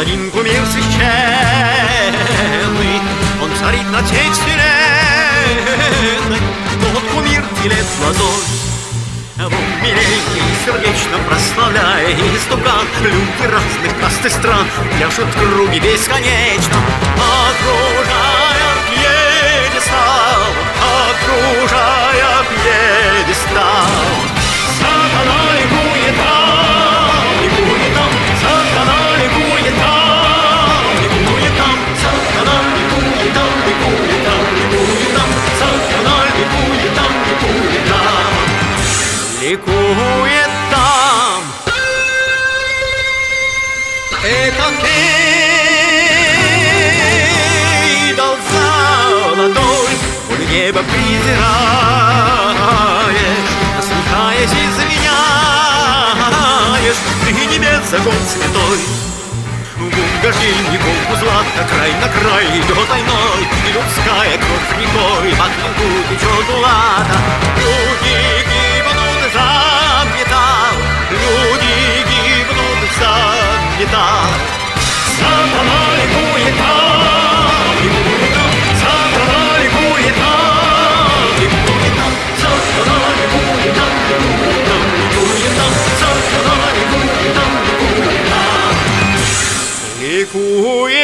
один кумир священный, он царит над всей вселенной. Тот кумир делит ладонь в умилении, сердечно прославляя истукан. Люди разных каст и стран пляшут в круге бесконечно, окружая пьедестал, окружая пьедестал. Сатана ликует там, сатана ликует там, ликует там, сатана ликует там, ликует там, ликует там, сатана ликует там, ликует там, ликует там. Это идол золотой, он небо презираешь, насмехаясь, извиняешь, ты небес закон святой. В угождении Богу злато край на край идет войной, и людская кровь рекой по клинку течет злато. Люди гибнут за металл, люди гибнут за металл. Сатана ликует там, ликует там, сатана ликует там, ликует там, сатана ликует там, ликует там, ликует там, сатана ликует там, ликует там, ликует.